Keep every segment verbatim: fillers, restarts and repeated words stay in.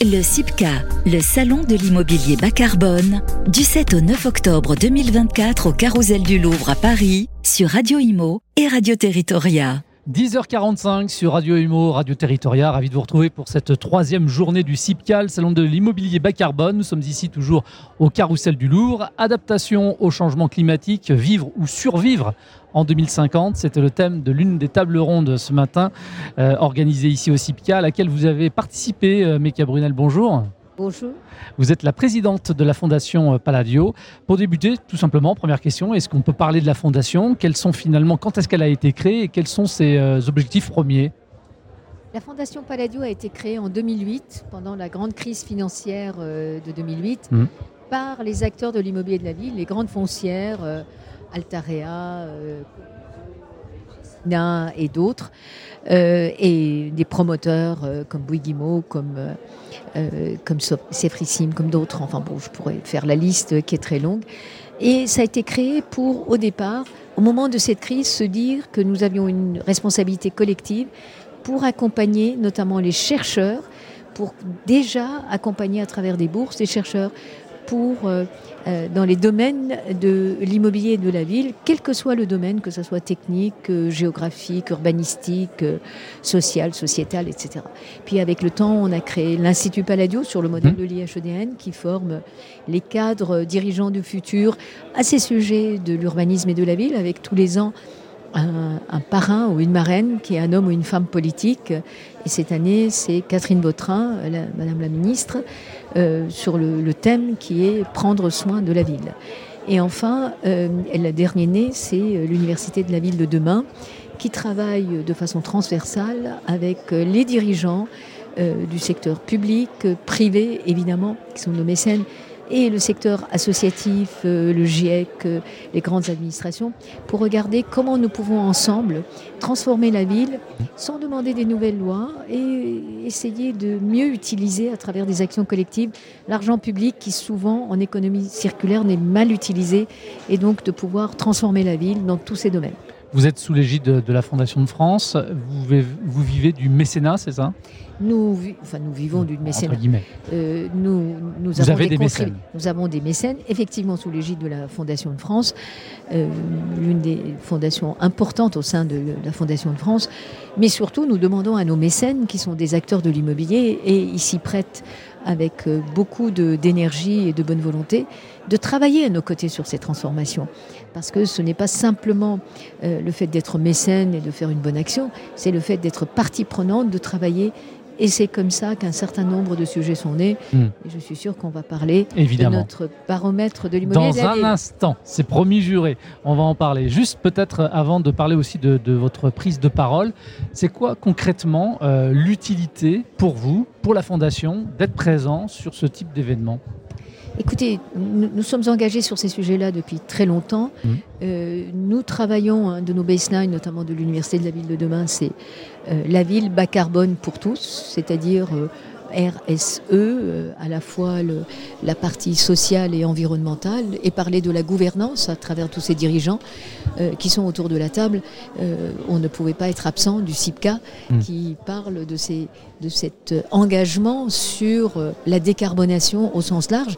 Le CIPCA, le salon de l'immobilier bas carbone, du sept au neuf octobre deux mille vingt-quatre au Carrousel du Louvre à Paris, sur Radio Imo et Radio Territoria. dix heures quarante-cinq sur Radio Imo, Radio Territoria. Ravi de vous retrouver pour cette troisième journée du CIPCA, le salon de l'immobilier bas carbone. Nous sommes ici toujours au Carrousel du Louvre. Adaptation au changement climatique, vivre ou survivre en deux mille cinquante. C'était le thème de l'une des tables rondes ce matin, euh, organisée ici au CIPCA, à laquelle vous avez participé. Euh, Méca Brunel, bonjour. Bonjour. Vous êtes la présidente de la Fondation Palladio. Pour débuter, tout simplement, première question, est-ce qu'on peut parler de la Fondation ? Quels sont finalement, quand est-ce qu'elle a été créée et quels sont ses euh, objectifs premiers ? La Fondation Palladio a été créée en deux mille huit, pendant la grande crise financière euh, de deux mille huit, mmh. par les acteurs de l'immobilier de la ville, les grandes foncières, euh, Altarea, euh, et d'autres, euh, et des promoteurs euh, comme Bouygues, comme, euh, comme Cefrissim, comme d'autres. Enfin bon, je pourrais faire la liste qui est très longue. Et ça a été créé pour, au départ, au moment de cette crise, se dire que nous avions une responsabilité collective pour accompagner notamment les chercheurs, pour déjà accompagner à travers des bourses les chercheurs pour, euh, euh, dans les domaines de l'immobilier et de la ville, quel que soit le domaine, que ce soit technique, euh, géographique, urbanistique, euh, social, sociétal, et cetera. Puis avec le temps, on a créé l'Institut Palladio sur le modèle de l'I H E D N qui forme les cadres dirigeants du futur à ces sujets de l'urbanisme et de la ville, avec tous les ans Un, un parrain ou une marraine qui est un homme ou une femme politique. Et cette année, c'est Catherine Vautrin, la, Madame la Ministre, euh, sur le, le thème qui est « Prendre soin de la ville ». Et enfin, euh, la dernière née, c'est l'Université de la ville de demain, qui travaille de façon transversale avec les dirigeants euh, du secteur public, privé, évidemment, qui sont nos mécènes, et le secteur associatif, euh, le GIEC, euh, les grandes administrations, pour regarder comment nous pouvons ensemble transformer la ville sans demander des nouvelles lois et essayer de mieux utiliser à travers des actions collectives l'argent public qui souvent en économie circulaire n'est mal utilisé et donc de pouvoir transformer la ville dans tous ces domaines. Vous êtes sous l'égide de, de la Fondation de France, vous, vous vivez du mécénat, c'est ça ? Nous, enfin, nous vivons d'une mécénat. Euh, nous, nous, Vous avons avez des, des mécènes. Nous avons des mécènes, effectivement sous l'égide de la Fondation de France, euh, l'une des fondations importantes au sein de la Fondation de France. Mais surtout, nous demandons à nos mécènes, qui sont des acteurs de l'immobilier, et ils s'y prêtent avec beaucoup de, d'énergie et de bonne volonté, de travailler à nos côtés sur ces transformations. Parce que ce n'est pas simplement euh, le fait d'être mécène et de faire une bonne action, c'est le fait d'être partie prenante, de travailler. Et c'est comme ça qu'un certain nombre de sujets sont nés. Mmh. Et je suis sûre qu'on va parler Évidemment. de notre baromètre de l'immobilier. Dans un instant, c'est promis juré, on va en parler. Juste peut-être avant de parler aussi de, de votre prise de parole, c'est quoi concrètement euh, l'utilité pour vous, pour la Fondation, d'être présent sur ce type d'événement ? Écoutez, nous, nous sommes engagés sur ces sujets-là depuis très longtemps. Mmh. Euh, nous travaillons, hein, de nos baselines, notamment de l'Université de la ville de demain, c'est euh, la ville bas carbone pour tous, c'est-à-dire euh, R S E, euh, à la fois le, la partie sociale et environnementale, et parler de la gouvernance à travers tous ces dirigeants euh, qui sont autour de la table. Euh, on ne pouvait pas être absent du CIPCA mmh. qui parle de, ces, de cet engagement sur euh, la décarbonation au sens large,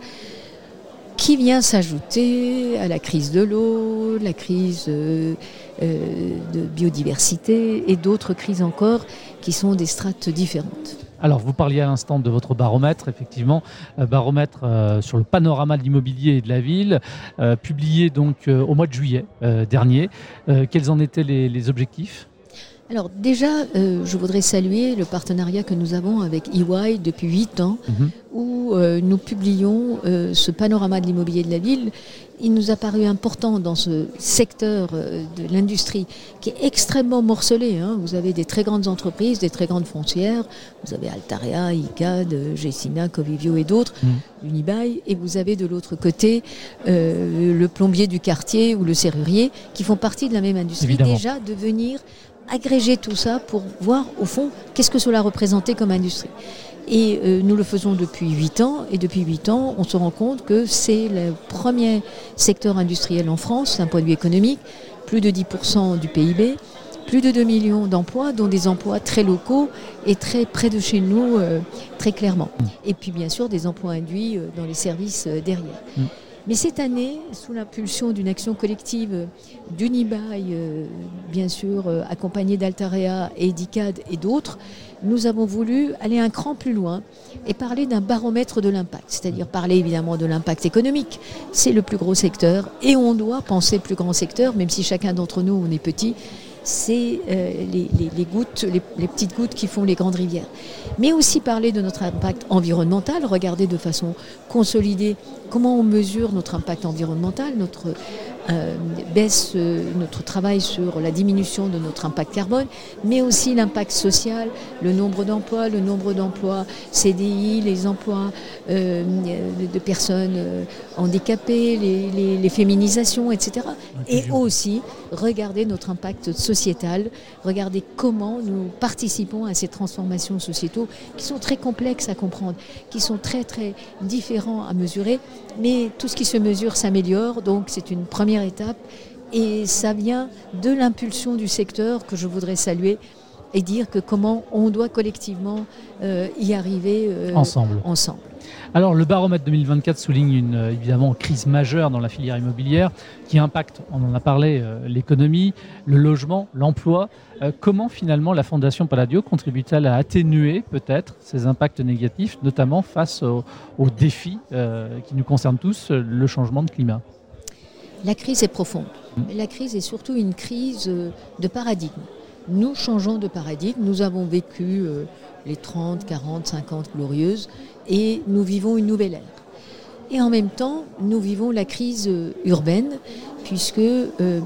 qui vient s'ajouter à la crise de l'eau, la crise euh, euh, de biodiversité et d'autres crises encore qui sont des strates différentes. Alors, vous parliez à l'instant de votre baromètre, effectivement, euh, baromètre euh, sur le panorama de l'immobilier et de la ville, euh, publié donc euh, au mois de juillet euh, dernier. Euh, quels en étaient les, les objectifs ? Alors déjà, euh, je voudrais saluer le partenariat que nous avons avec E Y depuis huit ans, mmh. où euh, nous publions euh, ce panorama de l'immobilier de la ville. Il nous a paru important dans ce secteur euh, de l'industrie qui est extrêmement morcelé. Hein. Vous avez des très grandes entreprises, des très grandes foncières, vous avez Altarea, I C A D, Gecina, Covivio et d'autres, mmh. Unibail, et vous avez de l'autre côté euh, le plombier du quartier ou le serrurier qui font partie de la même industrie. Évidemment. Déjà de venir agréger tout ça pour voir au fond qu'est-ce que cela représentait comme industrie. Et euh, nous le faisons depuis huit ans, et depuis huit ans, on se rend compte que c'est le premier secteur industriel en France, d'un point de vue économique, plus de dix pour cent du P I B, plus de deux millions d'emplois, dont des emplois très locaux et très près de chez nous, euh, très clairement. Mmh. Et puis bien sûr des emplois induits euh, dans les services euh, derrière. Mmh. Mais cette année, sous l'impulsion d'une action collective d'Unibail, euh, bien sûr, euh, accompagnée d'Altarea et d'ICAD et d'autres, nous avons voulu aller un cran plus loin et parler d'un baromètre de l'impact, c'est-à-dire parler évidemment de l'impact économique. C'est le plus gros secteur et on doit penser plus grand secteur, même si chacun d'entre nous, on est petit. C'est euh, les, les, les gouttes, les, les petites gouttes qui font les grandes rivières. Mais aussi parler de notre impact environnemental, regarder de façon consolidée comment on mesure notre impact environnemental, notre euh, baisse, euh, notre travail sur la diminution de notre impact carbone, mais aussi l'impact social, le nombre d'emplois, le nombre d'emplois C D I, les emplois euh, de, de personnes euh, handicapées, les, les, les féminisations, et cetera. Et aussi regarder notre impact sociétal, regarder comment nous participons à ces transformations sociétaux qui sont très complexes à comprendre, qui sont très très différents à mesurer, mais tout ce qui se mesure s'améliore, donc c'est une première étape et ça vient de l'impulsion du secteur que je voudrais saluer et dire que comment on doit collectivement euh, y arriver euh, ensemble. ensemble. Alors le baromètre deux mille vingt-quatre souligne une évidemment crise majeure dans la filière immobilière qui impacte, on en a parlé, euh, l'économie, le logement, l'emploi. Euh, comment finalement la Fondation Palladio contribue-t-elle à atténuer peut-être ces impacts négatifs, notamment face aux, aux défis euh, qui nous concernent tous, le changement de climat ? La crise est profonde. La crise est surtout une crise de paradigme. Nous changeons de paradigme. Nous avons vécu euh, les trente, quarante, cinquante glorieuses et nous vivons une nouvelle ère. Et en même temps, nous vivons la crise euh, urbaine puisque euh, euh,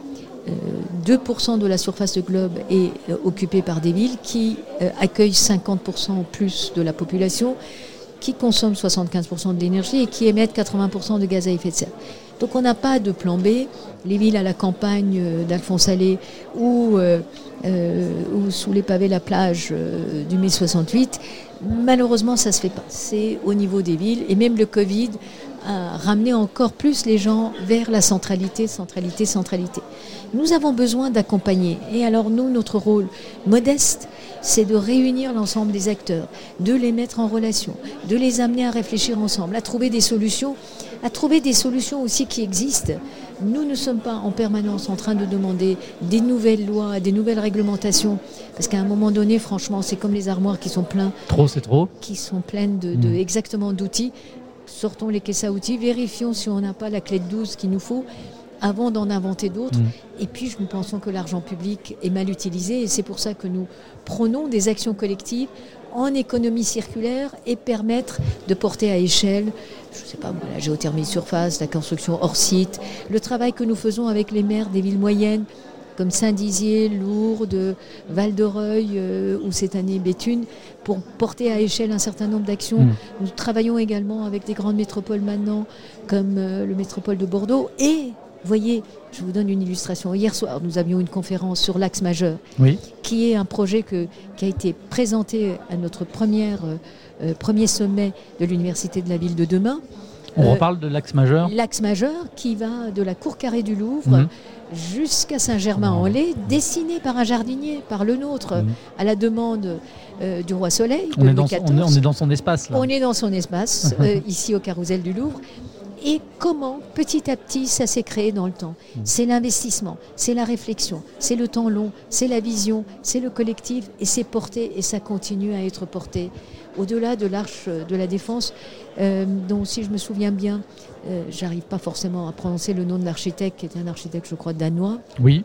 deux pour cent de la surface de globe est euh, occupée par des villes qui euh, accueillent cinquante pour cent plus de la population, qui consomment soixante-quinze pour cent de l'énergie et qui émettent quatre-vingts pour cent de gaz à effet de serre. Donc on n'a pas de plan B. Les villes à la campagne d'Alphonse Allais ou, euh, euh, ou sous les pavés la plage euh, du mai soixante-huit, malheureusement ça ne se fait pas. C'est au niveau des villes et même le Covid a ramené encore plus les gens vers la centralité, centralité, centralité. Nous avons besoin d'accompagner. Et alors nous, notre rôle modeste, c'est de réunir l'ensemble des acteurs, de les mettre en relation, de les amener à réfléchir ensemble, à trouver des solutions, à trouver des solutions aussi qui existent. Nous ne sommes pas en permanence en train de demander des nouvelles lois, des nouvelles réglementations, parce qu'à un moment donné, franchement, c'est comme les armoires qui sont pleines. Trop, c'est trop. Qui sont pleines de, de, exactement d'outils. Sortons les caisses à outils, vérifions si on n'a pas la clé de douze qu'il nous faut avant d'en inventer d'autres. Mmh. Et puis, nous pensons que l'argent public est mal utilisé et c'est pour ça que nous prônons des actions collectives en économie circulaire et permettre de porter à échelle, je ne sais pas moi, la géothermie de surface, la construction hors site, le travail que nous faisons avec les maires des villes moyennes comme Saint-Dizier, Lourdes, Val-de-Reuil euh, ou cette année Béthune, pour porter à échelle un certain nombre d'actions. Mmh. Nous travaillons également avec des grandes métropoles maintenant, comme euh, le métropole de Bordeaux. Et, voyez, je vous donne une illustration. Hier soir, nous avions une conférence sur l'axe majeur, oui. qui est un projet que, qui a été présenté à notre première, euh, premier sommet de l'Université de la Ville de demain. On euh, reparle de l'axe majeur. L'axe majeur qui va de la cour carrée du Louvre mmh. jusqu'à Saint-Germain-en-Laye, mmh. dessiné par un jardinier, par le nôtre, mmh. à la demande euh, du roi Soleil. On, est dans, on, est, on est dans son espace. Là. On est dans son espace, euh, ici au Carrousel du Louvre. Et comment, petit à petit, ça s'est créé dans le temps. Mmh. C'est l'investissement, c'est la réflexion, c'est le temps long, c'est la vision, c'est le collectif, et c'est porté, et ça continue à être porté. Au-delà de l'Arche de la Défense, euh, dont, si je me souviens bien, euh, j'arrive pas forcément à prononcer le nom de l'architecte, qui était un architecte, je crois, danois. Oui.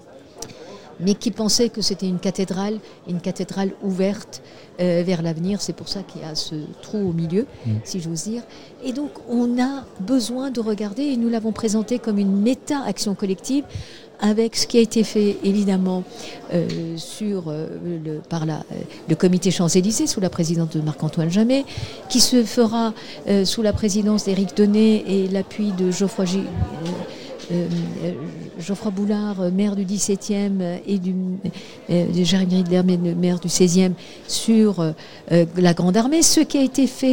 Mais qui pensait que c'était une cathédrale, une cathédrale ouverte euh, vers l'avenir. C'est pour ça qu'il y a ce trou au milieu, mmh. si j'ose dire. Et donc, on a besoin de regarder, et nous l'avons présenté comme une méta-action collective, avec ce qui a été fait, évidemment, euh, sur, euh, le, par la, euh, le comité Champs-Élysées, sous la présidence de Marc-Antoine Jamet, qui se fera euh, sous la présidence d'Éric Donnet et l'appui de Geoffroy G... Euh, Euh, Geoffroy Boulard, maire du dix-septième, et du, euh, de Jérémy Ridler, maire du seizième, sur euh, la Grande Armée. Ce qui a été fait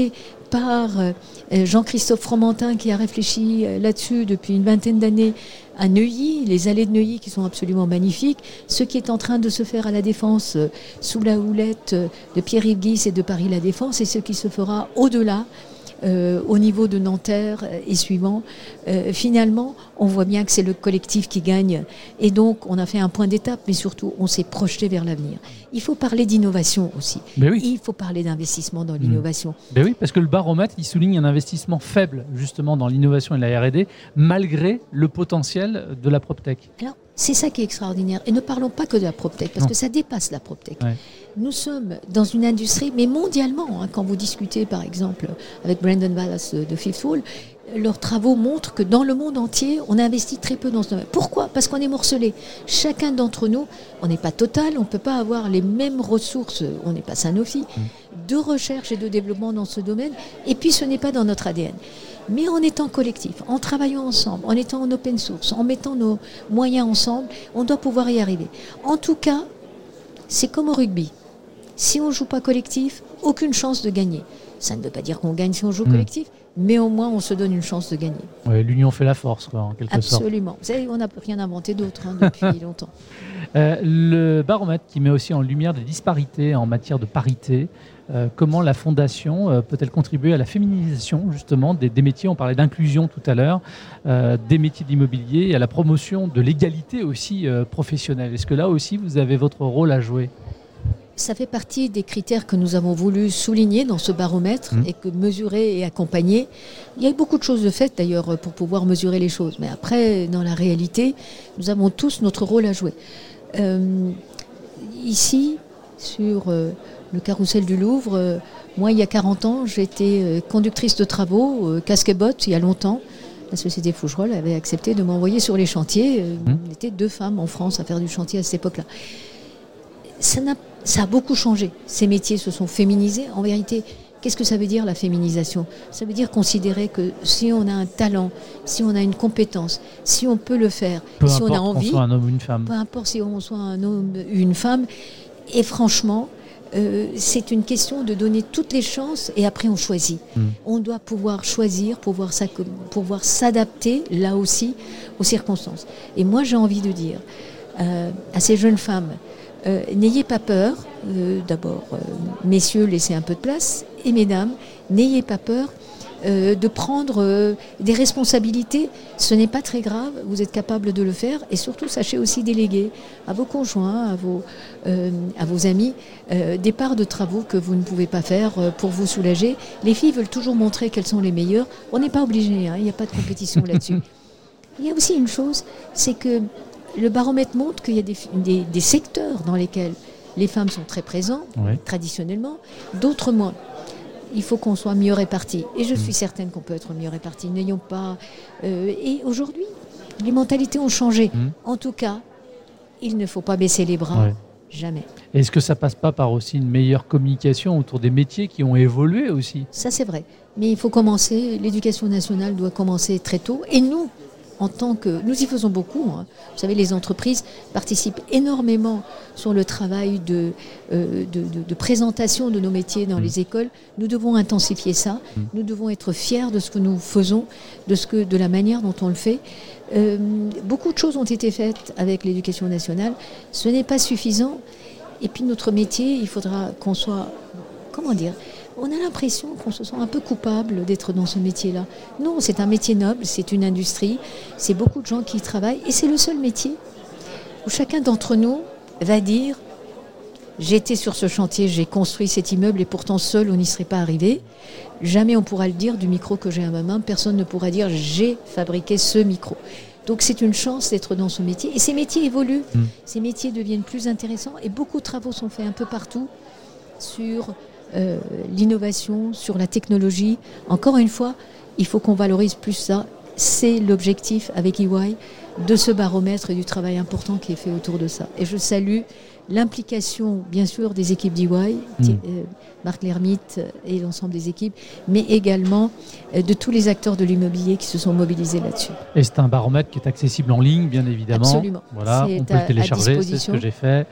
par euh, Jean-Christophe Fromentin qui a réfléchi euh, là-dessus depuis une vingtaine d'années à Neuilly, les allées de Neuilly qui sont absolument magnifiques, ce qui est en train de se faire à la Défense euh, sous la houlette euh, de Pierre-Yves Guis et de Paris La Défense, et ce qui se fera au-delà. Euh, au niveau de Nanterre et suivant, euh, finalement, on voit bien que c'est le collectif qui gagne. Et donc, on a fait un point d'étape, mais surtout, on s'est projeté vers l'avenir. Il faut parler d'innovation aussi. Mais oui. Il faut parler d'investissement dans l'innovation. Mmh. Ben oui, parce que le baromètre, il souligne un investissement faible, justement, dans l'innovation et la R et D, malgré le potentiel de la PropTech. Alors, c'est ça qui est extraordinaire. Et ne parlons pas que de la PropTech, parce non. que ça dépasse la PropTech. Ouais. Nous sommes dans une industrie, mais mondialement, hein, quand vous discutez par exemple avec Brandon Wallace de Fifth Wall, leurs travaux montrent que dans le monde entier, on investit très peu dans ce domaine. Pourquoi ? Parce qu'on est morcelé. Chacun d'entre nous, on n'est pas total, on ne peut pas avoir les mêmes ressources, on n'est pas Sanofi, mmh. de recherche et de développement dans ce domaine, et puis ce n'est pas dans notre A D N. Mais en étant collectif, en travaillant ensemble, en étant en open source, en mettant nos moyens ensemble, on doit pouvoir y arriver. En tout cas, c'est comme au rugby. Si on ne joue pas collectif, aucune chance de gagner. Ça ne veut pas dire qu'on gagne si on joue mmh. collectif, mais au moins on se donne une chance de gagner. Ouais, l'union fait la force, quoi, en quelque Absolument. sorte. Absolument. Vous savez, on n'a rien inventé d'autre hein, depuis longtemps. Euh, le baromètre qui met aussi en lumière des disparités en matière de parité. Euh, comment la Fondation euh, peut-elle contribuer à la féminisation justement des, des métiers, on parlait d'inclusion tout à l'heure, euh, des métiers de l'immobilier et à la promotion de l'égalité aussi euh, professionnelle. Est-ce que là aussi vous avez votre rôle à jouer ? Ça fait partie des critères que nous avons voulu souligner dans ce baromètre mmh. et que mesurer et accompagner. Il y a eu beaucoup de choses de faites d'ailleurs pour pouvoir mesurer les choses. Mais après, dans la réalité, nous avons tous notre rôle à jouer. Euh, ici, sur euh, le carrousel du Louvre, euh, moi il y a quarante ans, j'étais euh, conductrice de travaux, euh, casque et bottes, il y a longtemps. La société Fougerolles avait accepté de m'envoyer sur les chantiers. Euh, mmh. On était deux femmes en France à faire du chantier à cette époque-là. Ça, n'a, ça a beaucoup changé. Ces métiers se sont féminisés. En vérité, qu'est-ce que ça veut dire la féminisation ? Ça veut dire considérer que si on a un talent, si on a une compétence, si on peut le faire, peu si on a envie, qu'on soit un homme ou une femme. Peu importe si on soit un homme ou une femme. Et franchement, euh, c'est une question de donner toutes les chances et après on choisit. Mmh. On doit pouvoir choisir, pouvoir, pouvoir s'adapter là aussi aux circonstances. Et moi j'ai envie de dire euh, à ces jeunes femmes, Euh, n'ayez pas peur, euh, d'abord, euh, messieurs, laissez un peu de place, et mesdames, n'ayez pas peur euh, de prendre euh, des responsabilités. Ce n'est pas très grave, vous êtes capable de le faire, et surtout, sachez aussi déléguer à vos conjoints, à vos, euh, à vos amis, euh, des parts de travaux que vous ne pouvez pas faire euh, pour vous soulager. Les filles veulent toujours montrer qu'elles sont les meilleures. On n'est pas obligé, hein, il n'y a pas de compétition là-dessus. Il y a aussi une chose, c'est que le baromètre montre qu'il y a des, des, des secteurs dans lesquels les femmes sont très présentes, oui. traditionnellement, d'autres moins. Il faut qu'on soit mieux répartis. Et je mmh. suis certaine qu'on peut être mieux répartis. N'ayons pas... Euh, et aujourd'hui, les mentalités ont changé. Mmh. En tout cas, il ne faut pas baisser les bras. Ouais. Jamais. Est-ce que ça passe pas par aussi une meilleure communication autour des métiers qui ont évolué aussi ? Ça, c'est vrai. Mais il faut commencer. L'éducation nationale doit commencer très tôt. Et nous, en tant que... Nous y faisons beaucoup. Hein. Vous savez, les entreprises participent énormément sur le travail de, euh, de, de, de présentation de nos métiers dans mmh. les écoles. Nous devons intensifier ça. Mmh. Nous devons être fiers de ce que nous faisons, de, ce que, de la manière dont on le fait. Euh, beaucoup de choses ont été faites avec l'éducation nationale. Ce n'est pas suffisant. Et puis notre métier, il faudra qu'on soit... Comment dire ? On a l'impression qu'on se sent un peu coupable d'être dans ce métier-là. Non, c'est un métier noble, c'est une industrie, c'est beaucoup de gens qui y travaillent, et c'est le seul métier où chacun d'entre nous va dire « J'étais sur ce chantier, j'ai construit cet immeuble, et pourtant seul, on n'y serait pas arrivé. Jamais on pourra le dire du micro que j'ai à ma main, personne ne pourra dire « J'ai fabriqué ce micro ». Donc c'est une chance d'être dans ce métier. Et ces métiers évoluent, mmh. ces métiers deviennent plus intéressants, et beaucoup de travaux sont faits un peu partout sur... Euh, l'innovation, sur la technologie. Encore une fois, il faut qu'on valorise plus ça. C'est l'objectif avec E Y de ce baromètre et du travail important qui est fait autour de ça. Et je salue l'implication, bien sûr, des équipes d'E Y, mmh. euh, Marc Lermite et l'ensemble des équipes, mais également euh, de tous les acteurs de l'immobilier qui se sont mobilisés là-dessus. Et c'est un baromètre qui est accessible en ligne, bien évidemment. Absolument. Voilà, c'est on peut à, le télécharger, c'est ce que j'ai fait.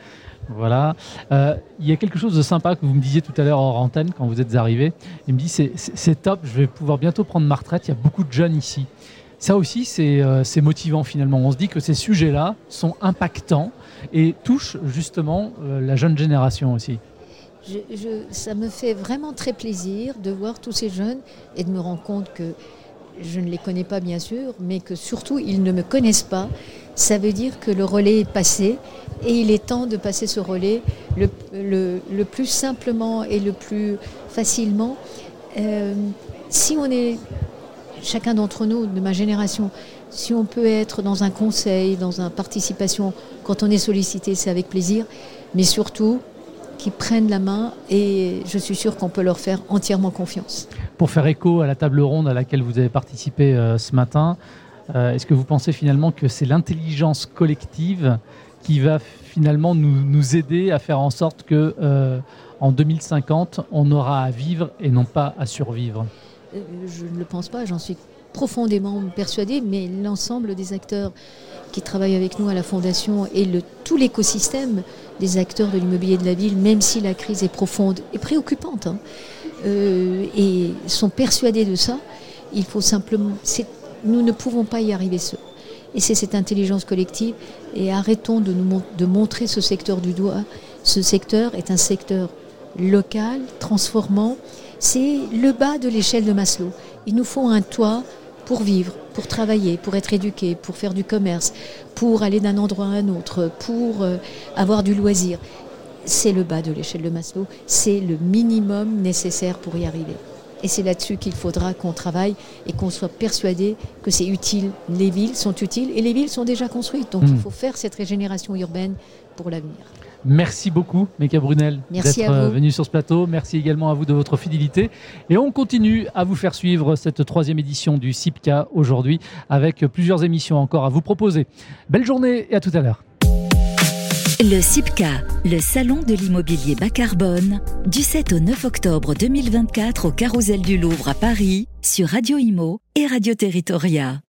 Voilà. Euh, il y a quelque chose de sympa que vous me disiez tout à l'heure hors antenne quand vous êtes arrivé. Il me dit c'est, c'est, c'est top, je vais pouvoir bientôt prendre ma retraite. Il y a beaucoup de jeunes ici. Ça aussi, c'est, euh, c'est motivant finalement. On se dit que ces sujets-là sont impactants et touchent justement euh, la jeune génération aussi. Je, je, ça me fait vraiment très plaisir de voir tous ces jeunes et de me rendre compte que je ne les connais pas bien sûr, mais que surtout ils ne me connaissent pas. Ça veut dire que le relais est passé et il est temps de passer ce relais le, le, le plus simplement et le plus facilement. Euh, si on est, chacun d'entre nous, de ma génération, si on peut être dans un conseil, dans une participation, quand on est sollicité, c'est avec plaisir, mais surtout qui prennent la main et je suis sûre qu'on peut leur faire entièrement confiance. Pour faire écho à la table ronde à laquelle vous avez participé euh, ce matin, euh, est-ce que vous pensez finalement que c'est l'intelligence collective qui va finalement nous, nous aider à faire en sorte que euh, en deux mille cinquante, on aura à vivre et non pas à survivre ? euh, Je ne le pense pas, j'en suis profondément persuadée, mais l'ensemble des acteurs qui travaillent avec nous à la Fondation et le, tout l'écosystème des acteurs de l'immobilier de la ville, même si la crise est profonde et préoccupante, hein, euh, et sont persuadés de ça, il faut simplement... C'est, nous ne pouvons pas y arriver seuls. Et c'est cette intelligence collective, et arrêtons de, nous, de montrer ce secteur du doigt. Ce secteur est un secteur local, transformant. C'est le bas de l'échelle de Maslow. Il nous faut un toit pour vivre, pour travailler, pour être éduqué, pour faire du commerce, pour aller d'un endroit à un autre, pour euh, avoir du loisir. C'est le bas de l'échelle de Maslow, c'est le minimum nécessaire pour y arriver. Et c'est là-dessus qu'il faudra qu'on travaille et qu'on soit persuadé que c'est utile. Les villes sont utiles et les villes sont déjà construites. Donc mmh. il faut faire cette régénération urbaine pour l'avenir. Merci beaucoup, Méka Brunel, Merci d'être venue sur ce plateau. Merci également à vous de votre fidélité. Et on continue à vous faire suivre cette troisième édition du SIPCA aujourd'hui avec plusieurs émissions encore à vous proposer. Belle journée et à tout à l'heure. Le SIPCA, le salon de l'immobilier bas carbone, du sept au neuf octobre deux mille vingt-quatre au Carrousel du Louvre à Paris, sur Radio Imo et Radio Territoria.